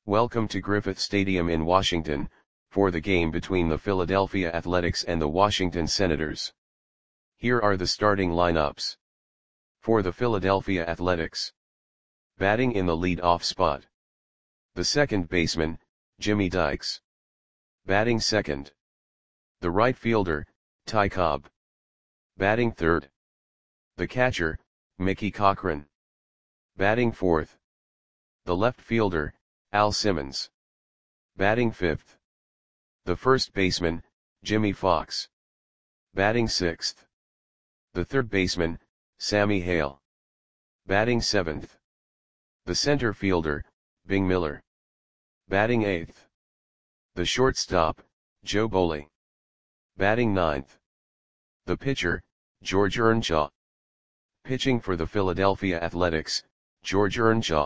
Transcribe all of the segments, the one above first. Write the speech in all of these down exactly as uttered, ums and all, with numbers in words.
Welcome to Griffith Stadium in Washington, for the game between the Philadelphia Athletics and the Washington Senators. Here are the starting lineups. For the Philadelphia Athletics. Batting in the lead-off spot. The second baseman, Jimmy Dykes. Batting second. The right fielder, Ty Cobb. Batting third. The catcher, Mickey Cochrane. Batting fourth. The left fielder, Al Simmons. Batting fifth. The first baseman, Jimmy Fox. Batting sixth. The third baseman, Sammy Hale. Batting seventh. The center fielder, Bing Miller. Batting eighth. The shortstop, Joe Boley. Batting ninth. The pitcher, George Earnshaw. Pitching for the Philadelphia Athletics, George Earnshaw.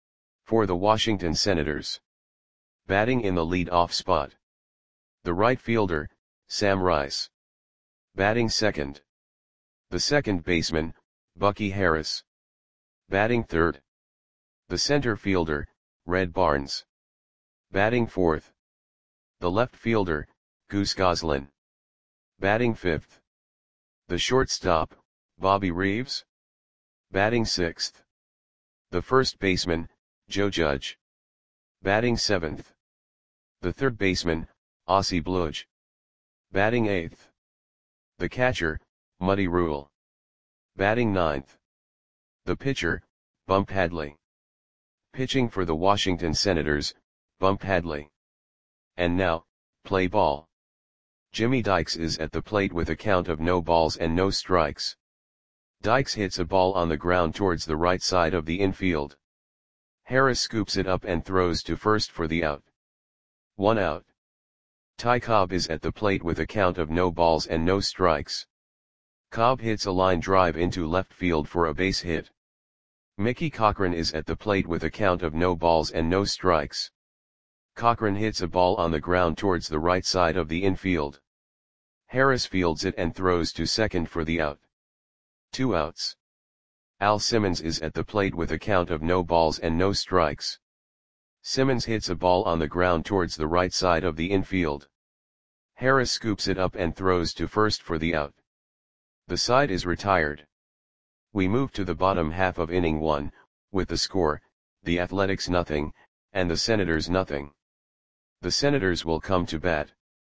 For the Washington Senators. Batting in the lead-off spot. The right fielder, Sam Rice. Batting second. The second baseman, Bucky Harris. Batting third. The center fielder, Red Barnes. Batting fourth. The left fielder, Goose Goslin. Batting fifth. The shortstop, Bobby Reeves. Batting sixth. The first baseman, Joe Judge. Batting seventh. The third baseman, Ossie Bluge. Batting eighth. The catcher, Muddy Rule. Batting ninth. The pitcher, Bump Hadley. Pitching for the Washington Senators, Bump Hadley. And now, play ball. Jimmy Dykes is at the plate with a count of no balls and no strikes. Dykes hits a ball on the ground towards the right side of the infield. Harris scoops it up and throws to first for the out. One out. Ty Cobb is at the plate with a count of no balls and no strikes. Cobb hits a line drive into left field for a base hit. Mickey Cochrane is at the plate with a count of no balls and no strikes. Cochrane hits a ball on the ground towards the right side of the infield. Harris fields it and throws to second for the out. Two outs. Al Simmons is at the plate with a count of no balls and no strikes. Simmons hits a ball on the ground towards the right side of the infield. Harris scoops it up and throws to first for the out. The side is retired. We move to the bottom half of inning one, with the score, the Athletics nothing, and the Senators nothing. The Senators will come to bat.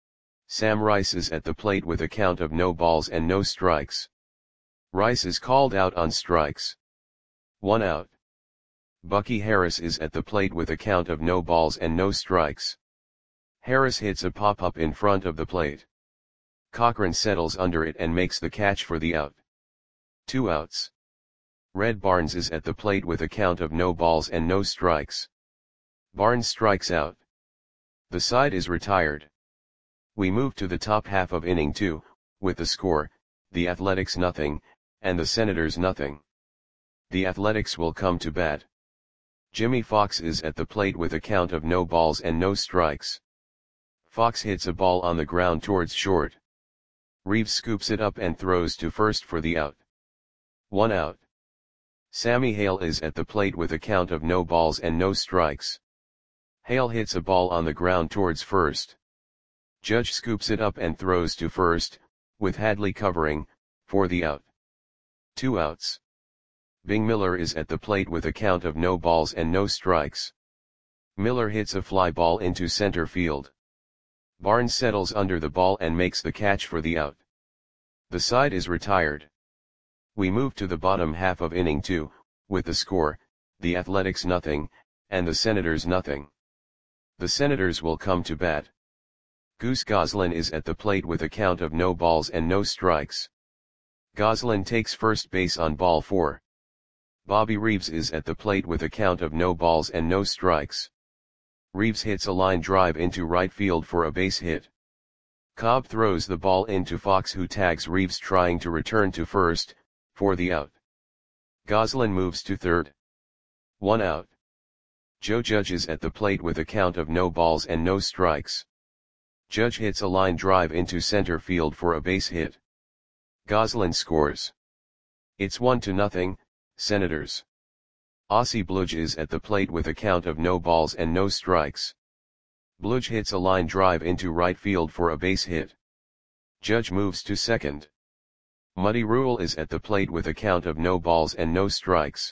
Sam Rice is at the plate with a count of no balls and no strikes. Rice is called out on strikes. One out. Bucky Harris is at the plate with a count of no balls and no strikes. Harris hits a pop-up in front of the plate. Cochrane settles under it and makes the catch for the out. Two outs. Red Barnes is at the plate with a count of no balls and no strikes. Barnes strikes out. The side is retired. We move to the top half of inning two, with the score, the Athletics nothing, and the Senators nothing. The Athletics will come to bat. Jimmy Fox is at the plate with a count of no balls and no strikes. Fox hits a ball on the ground towards short. Reeves scoops it up and throws to first for the out. One out. Sammy Hale is at the plate with a count of no balls and no strikes. Hale hits a ball on the ground towards first. Judge scoops it up and throws to first, with Hadley covering, for the out. Two outs. Bing Miller is at the plate with a count of no balls and no strikes. Miller hits a fly ball into center field. Barnes settles under the ball and makes the catch for the out. The side is retired. We move to the bottom half of inning two, with the score, the Athletics nothing, and the Senators nothing. The Senators will come to bat. Goose Goslin is at the plate with a count of no balls and no strikes. Goslin takes first base on ball four. Bobby Reeves is at the plate with a count of no balls and no strikes. Reeves hits a line drive into right field for a base hit. Cobb throws the ball into Fox, who tags Reeves trying to return to first, for the out. Goslin moves to third. One out. Joe Judge is at the plate with a count of no balls and no strikes. Judge hits a line drive into center field for a base hit. Goslin scores. It's one to nothing, Senators. Aussie Bludge is at the plate with a count of no balls and no strikes. Bludge hits a line drive into right field for a base hit. Judge moves to second. Muddy Rule is at the plate with a count of no balls and no strikes.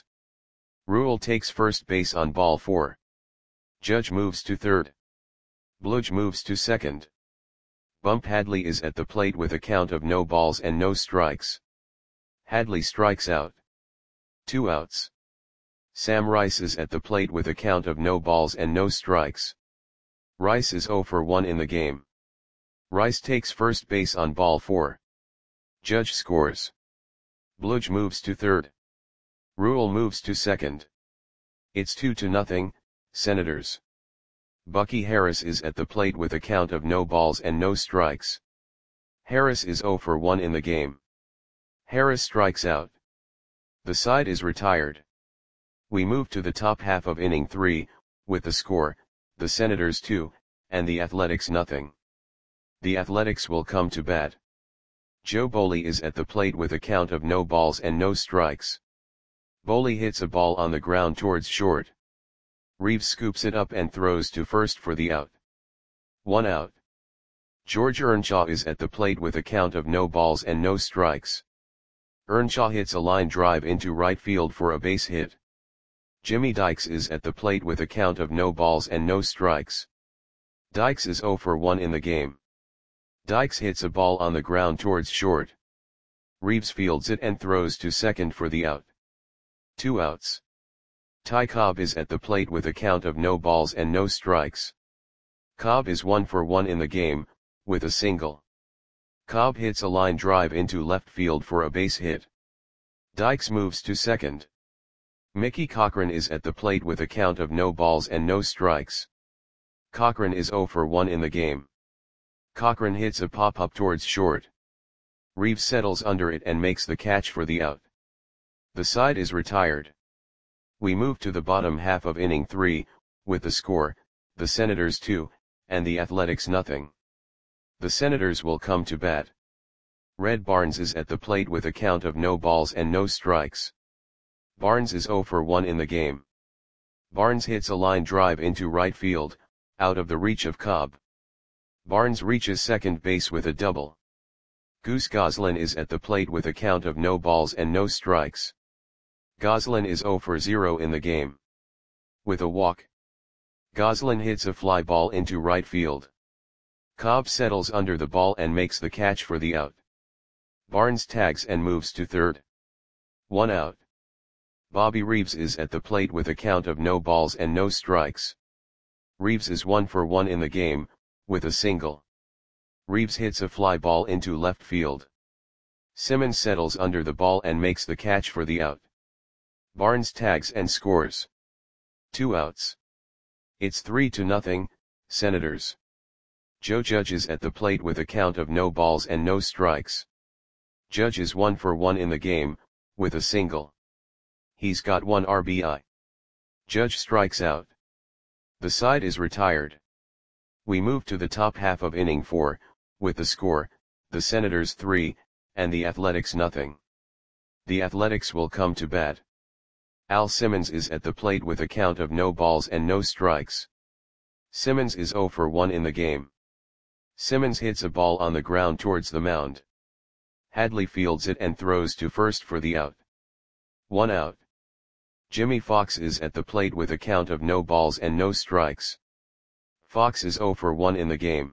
Rule takes first base on ball four. Judge moves to third. Bludge moves to second. Bump Hadley is at the plate with a count of no balls and no strikes. Hadley strikes out. Two outs. Sam Rice is at the plate with a count of no balls and no strikes. Rice is oh for one in the game. Rice takes first base on ball four. Judge scores. Bludge moves to third. Rule moves to second. It's two to nothing, Senators. Bucky Harris is at the plate with a count of no balls and no strikes. Harris is oh for one in the game. Harris strikes out. The side is retired. We move to the top half of inning three, with the score, the Senators two, and the Athletics nothing. The Athletics will come to bat. Joe Boley is at the plate with a count of no balls and no strikes. Boley hits a ball on the ground towards short. Reeves scoops it up and throws to first for the out. One out. George Earnshaw is at the plate with a count of no balls and no strikes. Earnshaw hits a line drive into right field for a base hit. Jimmy Dykes is at the plate with a count of no balls and no strikes. Dykes is oh for one in the game. Dykes hits a ball on the ground towards short. Reeves fields it and throws to second for the out. Two outs. Ty Cobb is at the plate with a count of no balls and no strikes. Cobb is one for one in the game, with a single. Cobb hits a line drive into left field for a base hit. Dykes moves to second. Mickey Cochran is at the plate with a count of no balls and no strikes. Cochran is oh for one in the game. Cochran hits a pop-up towards short. Reeves settles under it and makes the catch for the out. The side is retired. We move to the bottom half of inning three, with the score, the Senators two, and the Athletics nothing. The Senators will come to bat. Red Barnes is at the plate with a count of no balls and no strikes. Barnes is oh for one in the game. Barnes hits a line drive into right field, out of the reach of Cobb. Barnes reaches second base with a double. Goose Goslin is at the plate with a count of no balls and no strikes. Goslin is oh for zero in the game. With a walk. Goslin hits a fly ball into right field. Cobb settles under the ball and makes the catch for the out. Barnes tags and moves to third. One out. Bobby Reeves is at the plate with a count of no balls and no strikes. Reeves is one for one in the game, with a single. Reeves hits a fly ball into left field. Simmons settles under the ball and makes the catch for the out. Barnes tags and scores. Two outs. It's three to nothing, Senators. Joe Judge is at the plate with a count of no balls and no strikes. Judge is one for one in the game, with a single. He's got one R B I. Judge strikes out. The side is retired. We move to the top half of inning four, with the score, the Senators three, and the Athletics nothing. The Athletics will come to bat. Al Simmons is at the plate with a count of no balls and no strikes. Simmons is oh for one in the game. Simmons hits a ball on the ground towards the mound. Hadley fields it and throws to first for the out. One out. Jimmy Fox is at the plate with a count of no balls and no strikes. Fox is oh for one in the game.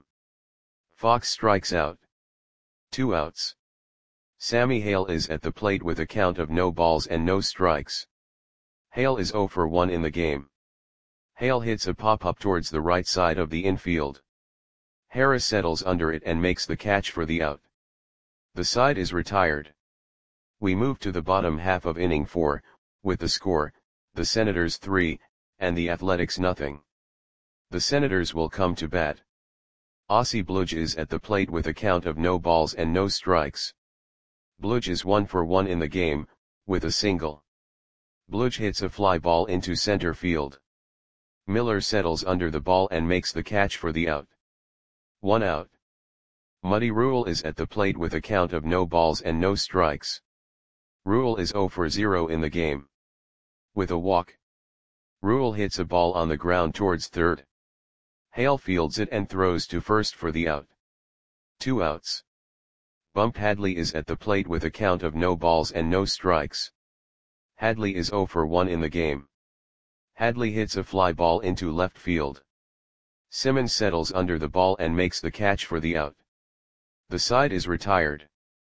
Fox strikes out. Two outs. Sammy Hale is at the plate with a count of no balls and no strikes. Hale is oh for one in the game. Hale hits a pop-up towards the right side of the infield. Harris settles under it and makes the catch for the out. The side is retired. We move to the bottom half of inning four, with the score, the Senators three, and the Athletics nothing. The Senators will come to bat. Aussie Bludge is at the plate with a count of no balls and no strikes. Bludge is one for one in the game, with a single. Bludge hits a fly ball into center field. Miller settles under the ball and makes the catch for the out. One out. Muddy Rule is at the plate with a count of no balls and no strikes. Rule is oh for zero in the game. With a walk. Rule hits a ball on the ground towards third. Hale fields it and throws to first for the out. Two outs. Bump Hadley is at the plate with a count of no balls and no strikes. Hadley is oh for one in the game. Hadley hits a fly ball into left field. Simmons settles under the ball and makes the catch for the out. The side is retired.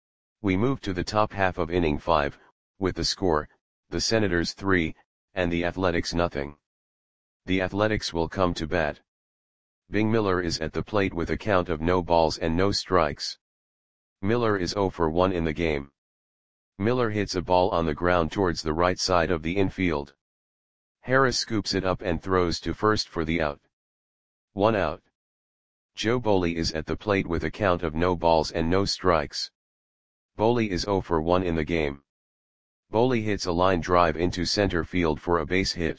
We move to the top half of inning five, with the score, the Senators three, and the Athletics nothing. The Athletics will come to bat. Bing Miller is at the plate with a count of no balls and no strikes. Miller is oh for one in the game. Miller hits a ball on the ground towards the right side of the infield. Harris scoops it up and throws to first for the out. One out. Joe Boley is at the plate with a count of no balls and no strikes. Boley is oh for one in the game. Boley hits a line drive into center field for a base hit.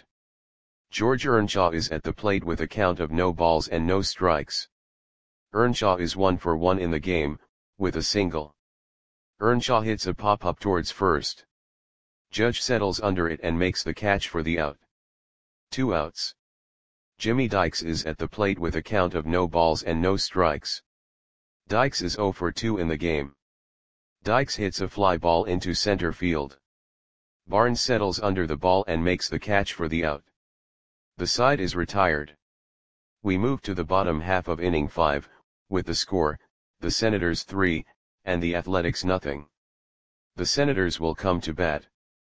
George Earnshaw is at the plate with a count of no balls and no strikes. Earnshaw is one for one in the game, with a single. Earnshaw hits a pop-up towards first. Judge settles under it and makes the catch for the out. Two outs. Jimmy Dykes is at the plate with a count of no balls and no strikes. Dykes is oh for two in the game. Dykes hits a fly ball into center field. Barnes settles under the ball and makes the catch for the out. The side is retired. We move to the bottom half of inning five, with the score, the Senators three, and the Athletics nothing. The Senators will come to bat.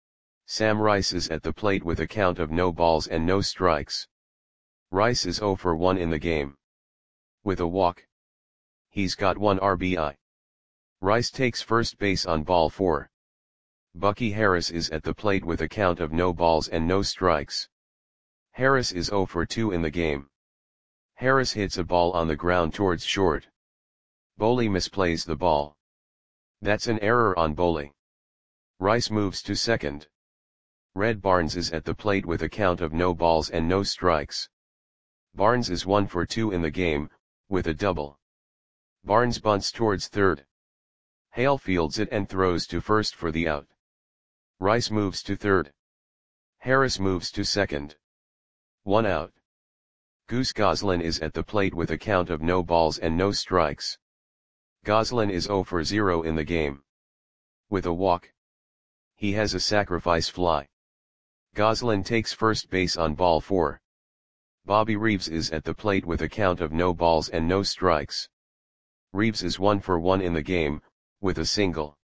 Sam Rice is at the plate with a count of no balls and no strikes. Rice is oh for one in the game. With a walk. He's got one R B I. Rice takes first base on ball four. Bucky Harris is at the plate with a count of no balls and no strikes. Harris is oh for two in the game. Harris hits a ball on the ground towards short. Boley misplays the ball. That's an error on Boley. Rice moves to second. Red Barnes is at the plate with a count of no balls and no strikes. Barnes is one for two in the game, with a double. Barnes bunts towards third. Hale fields it and throws to first for the out. Rice moves to third. Harris moves to second. One out. Goose Goslin is at the plate with a count of no balls and no strikes. Goslin is oh for zero in the game. With a walk. He has a sacrifice fly. Goslin takes first base on ball four. Bobby Reeves is at the plate with a count of no balls and no strikes. Reeves is one for one in the game, with a single.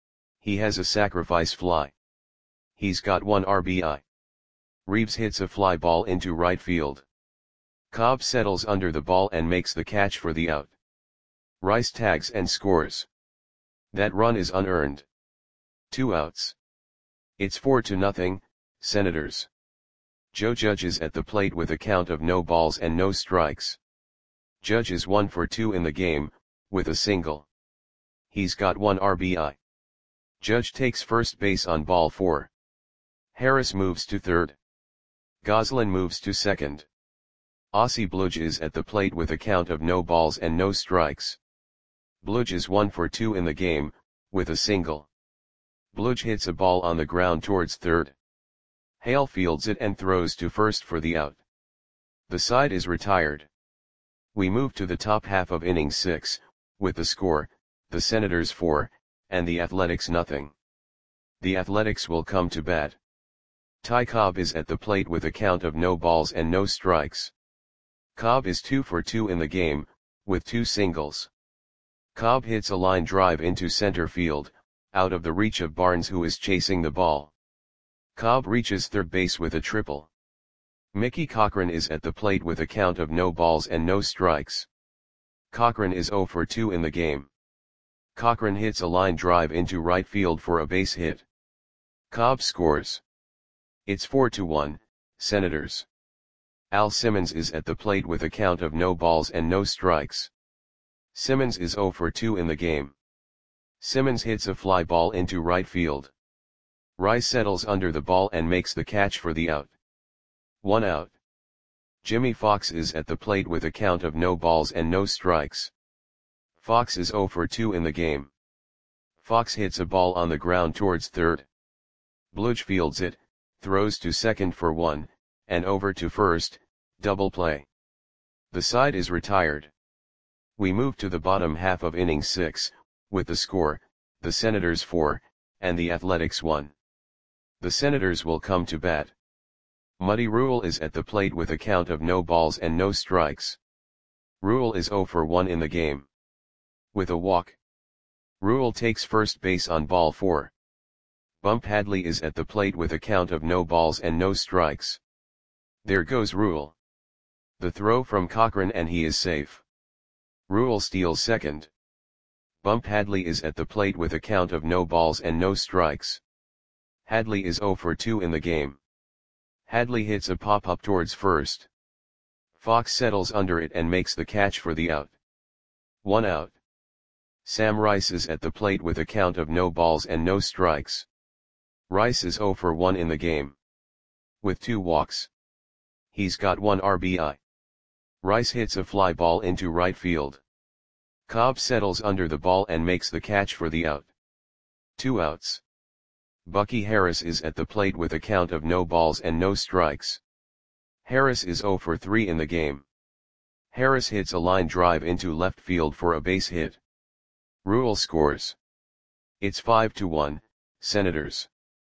He has a sacrifice fly. He's got one R B I. Reeves hits a fly ball into right field. Cobb settles under the ball and makes the catch for the out. Rice tags and scores. That run is unearned. Two outs. It's four to nothing, Senators. Joe Judge is at the plate with a count of no balls and no strikes. Judge is one for two in the game, with a single. He's got one R B I. Judge takes first base on ball four. Harris moves to third. Goslin moves to second. Ossie Bludge is at the plate with a count of no balls and no strikes. Bludge is one for two in the game, with a single. Bludge hits a ball on the ground towards third. Hale fields it and throws to first for the out. The side is retired. We move to the top half of inning six, with the score, the Senators four, and the Athletics nothing. The Athletics will come to bat. Ty Cobb is at the plate with a count of no balls and no strikes. Cobb is two for two in the game, with two singles. Cobb hits a line drive into center field, out of the reach of Barnes who is chasing the ball. Cobb reaches third base with a triple. Mickey Cochran is at the plate with a count of no balls and no strikes. Cochran is oh for two in the game. Cochran hits a line drive into right field for a base hit. Cobb scores. It's four to one, Senators. Al Simmons is at the plate with a count of no balls and no strikes. Simmons is oh for two in the game. Simmons hits a fly ball into right field. Rice settles under the ball and makes the catch for the out. One out. Jimmy Fox is at the plate with a count of no balls and no strikes. Fox is oh for two in the game. Fox hits a ball on the ground towards third. Bludge fields it, throws to second for one, and over to first, double play. The side is retired. We move to the bottom half of inning six, with the score, the Senators four, and the Athletics one. The Senators will come to bat. Muddy Rule is at the plate with a count of no balls and no strikes. Rule is oh for one in the game. With a walk. Rule takes first base on ball four. Bump Hadley is at the plate with a count of no balls and no strikes. There goes Rule. The throw from Cochran and he is safe. Rule steals second. Bump Hadley is at the plate with a count of no balls and no strikes. Hadley is oh for two in the game. Hadley hits a pop-up towards first. Fox settles under it and makes the catch for the out. One out. Sam Rice is at the plate with a count of no balls and no strikes. Rice is oh for one in the game. With two walks. He's got one R B I. Rice hits a fly ball into right field. Cobb settles under the ball and makes the catch for the out. Two outs. Bucky Harris is at the plate with a count of no balls and no strikes. Harris is oh for three in the game. Harris hits a line drive into left field for a base hit. Rule scores. It's five to one, Senators.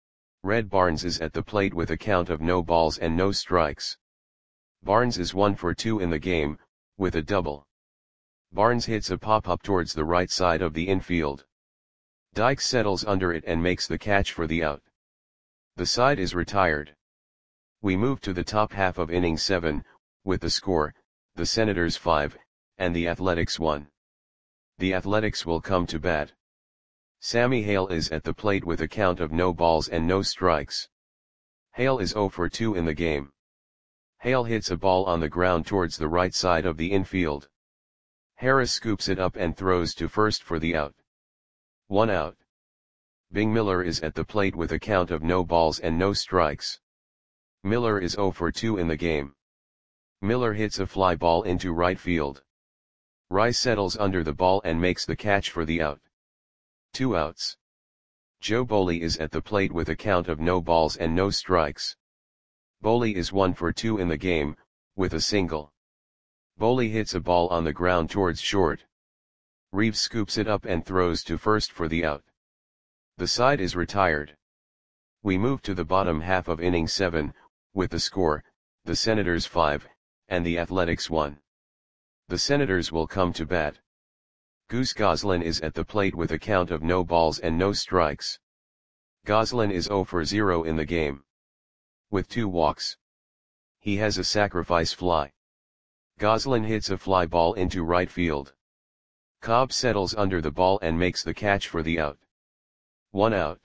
Red Barnes is at the plate with a count of no balls and no strikes. Barnes is one for two in the game, with a double. Barnes hits a pop-up towards the right side of the infield. Dykes settles under it and makes the catch for the out. The side is retired. We move to the top half of inning seven, with the score, the Senators five, and the Athletics one. The Athletics will come to bat. Sammy Hale is at the plate with a count of no balls and no strikes. Hale is oh for two in the game. Hale hits a ball on the ground towards the right side of the infield. Harris scoops it up and throws to first for the out. One out. Bing Miller is at the plate with a count of no balls and no strikes. Miller is oh for two in the game. Miller hits a fly ball into right field. Rice settles under the ball and makes the catch for the out. Two outs. Joe Boley is at the plate with a count of no balls and no strikes. Boley is one for two in the game, with a single. Boley hits a ball on the ground towards short. Reeves scoops it up and throws to first for the out. The side is retired. We move to the bottom half of inning seven, with the score, the Senators five, and the Athletics one. The Senators will come to bat. Goose Goslin is at the plate with a count of no balls and no strikes. Goslin is oh for zero in the game. With two walks. He has a sacrifice fly. Goslin hits a fly ball into right field. Cobb settles under the ball and makes the catch for the out. One out.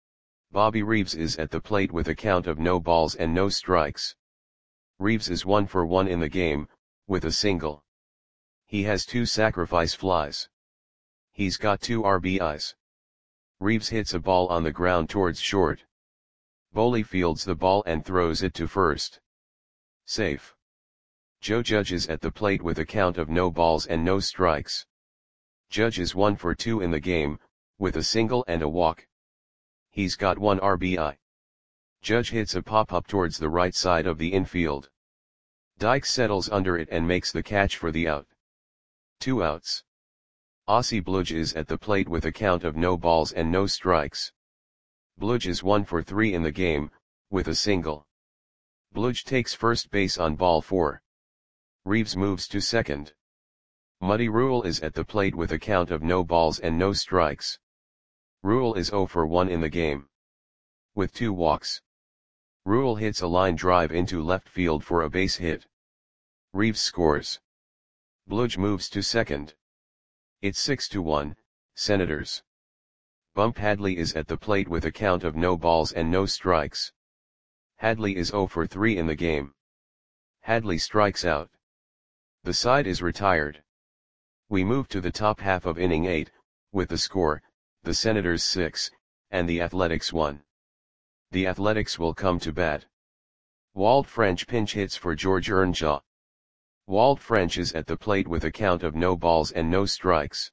Bobby Reeves is at the plate with a count of no balls and no strikes. Reeves is one for one in the game, with a single. He has two sacrifice flies. He's got two R B Is. Reeves hits a ball on the ground towards short. Boley fields the ball and throws it to first. Safe. Joe Judge is at the plate with a count of no balls and no strikes. Judge is one for two in the game, with a single and a walk. He's got one R B I. Judge hits a pop-up towards the right side of the infield. Dykes settles under it and makes the catch for the out. Two outs. Aussie Bludge is at the plate with a count of no balls and no strikes. Bludge is one for three in the game, with a single. Bludge takes first base on ball four. Reeves moves to second. Muddy Rule is at the plate with a count of no balls and no strikes. Rule is oh for one in the game. With two walks. Rule hits a line drive into left field for a base hit. Reeves scores. Bludge moves to second. It's six to one, Senators. Bump Hadley is at the plate with a count of no balls and no strikes. Hadley is oh for three in the game. Hadley strikes out. The side is retired. We move to the top half of inning eight, with the score, the Senators six, and the Athletics one. The Athletics will come to bat. Walt French pinch hits for George Earnshaw. Walt French is at the plate with a count of no balls and no strikes.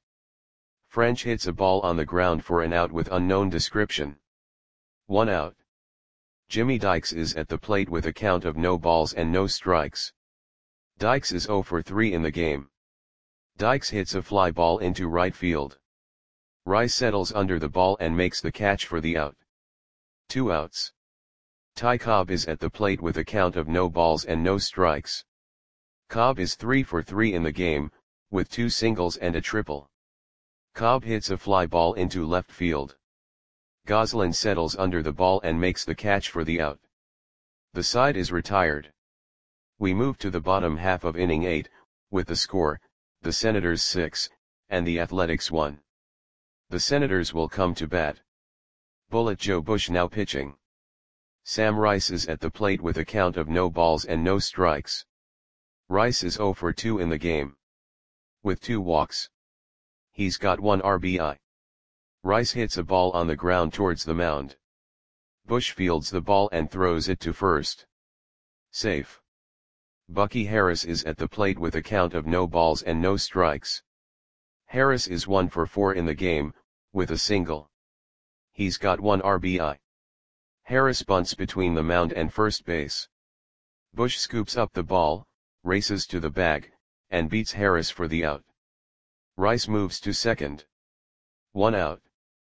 French hits a ball on the ground for an out with unknown description. One out. Jimmy Dykes is at the plate with a count of no balls and no strikes. Dykes is zero for three in the game. Dykes hits a fly ball into right field. Rice settles under the ball and makes the catch for the out. Two outs. Ty Cobb is at the plate with a count of no balls and no strikes. Cobb is three for three in the game, with two singles and a triple. Cobb hits a fly ball into left field. Goslin settles under the ball and makes the catch for the out. The side is retired. We move to the bottom half of inning eight, with the score, the Senators six, and the Athletics one. The Senators will come to bat. Bullet Joe Bush now pitching. Sam Rice is at the plate with a count of no balls and no strikes. Rice is zero for two in the game. With two walks. He's got one R B I. Rice hits a ball on the ground towards the mound. Bush fields the ball and throws it to first. Safe. Bucky Harris is at the plate with a count of no balls and no strikes. Harris is one for four in the game, with a single. He's got one R B I. Harris bunts between the mound and first base. Bush scoops up the ball, races to the bag, and beats Harris for the out. Rice moves to second. One out.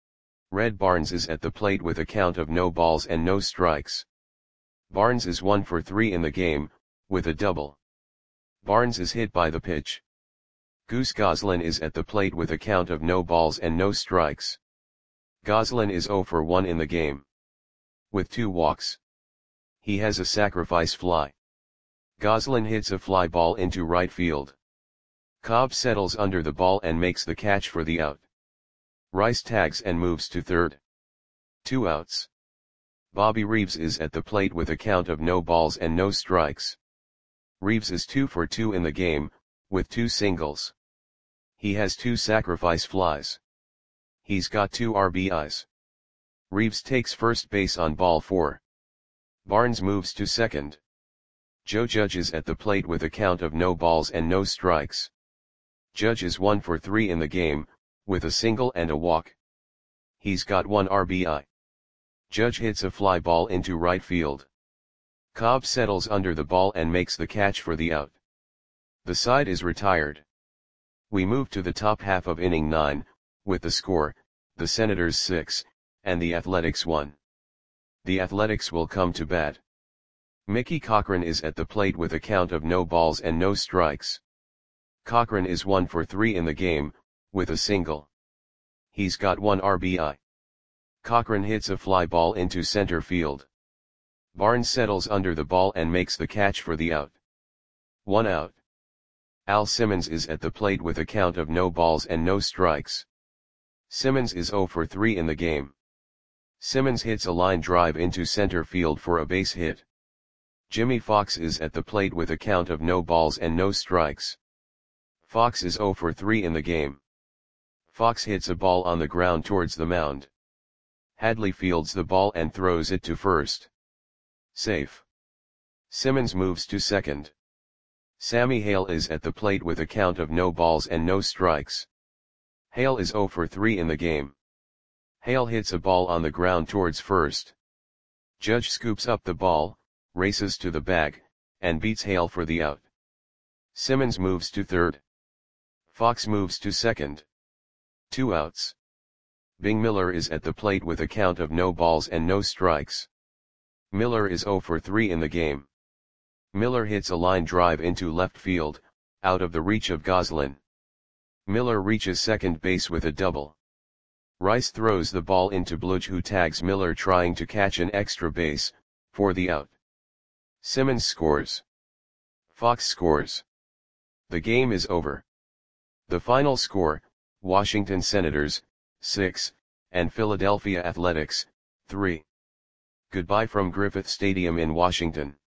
Red Barnes is at the plate with a count of no balls and no strikes. Barnes is one for three in the game, with a double. Barnes is hit by the pitch. Goose Goslin is at the plate with a count of no balls and no strikes. Goslin is zero for one in the game. With two walks. He has a sacrifice fly. Goslin hits a fly ball into right field. Cobb settles under the ball and makes the catch for the out. Rice tags and moves to third. Two outs. Bobby Reeves is at the plate with a count of no balls and no strikes. Reeves is two for two in the game, with two singles. He has two sacrifice flies. He's got two R B Is. Reeves takes first base on ball four. Barnes moves to second. Joe Judge is at the plate with a count of no balls and no strikes. Judge is one for three in the game, with a single and a walk. He's got one R B I. Judge hits a fly ball into right field. Cobb settles under the ball and makes the catch for the out. The side is retired. We move to the top half of inning nine, with the score, the Senators six, and the Athletics one. The Athletics will come to bat. Mickey Cochran is at the plate with a count of no balls and no strikes. Cochran is one for three in the game, with a single. He's got one R B I. Cochran hits a fly ball into center field. Barnes settles under the ball and makes the catch for the out. One out. Al Simmons is at the plate with a count of no balls and no strikes. Simmons is zero for three in the game. Simmons hits a line drive into center field for a base hit. Jimmy Fox is at the plate with a count of no balls and no strikes. Fox is zero for three in the game. Fox hits a ball on the ground towards the mound. Hadley fields the ball and throws it to first. Safe. Simmons moves to second. Sammy Hale is at the plate with a count of no balls and no strikes. Hale is zero for three in the game. Hale hits a ball on the ground towards first. Judge scoops up the ball, races to the bag, and beats Hale for the out. Simmons moves to third. Fox moves to second. Two outs. Bing Miller is at the plate with a count of no balls and no strikes. Miller is zero for three in the game. Miller hits a line drive into left field, out of the reach of Goslin. Miller reaches second base with a double. Rice throws the ball into Bludge, who tags Miller trying to catch an extra base, for the out. Simmons scores. Fox scores. The game is over. The final score, Washington Senators, six, and Philadelphia Athletics, three. Goodbye from Griffith Stadium in Washington.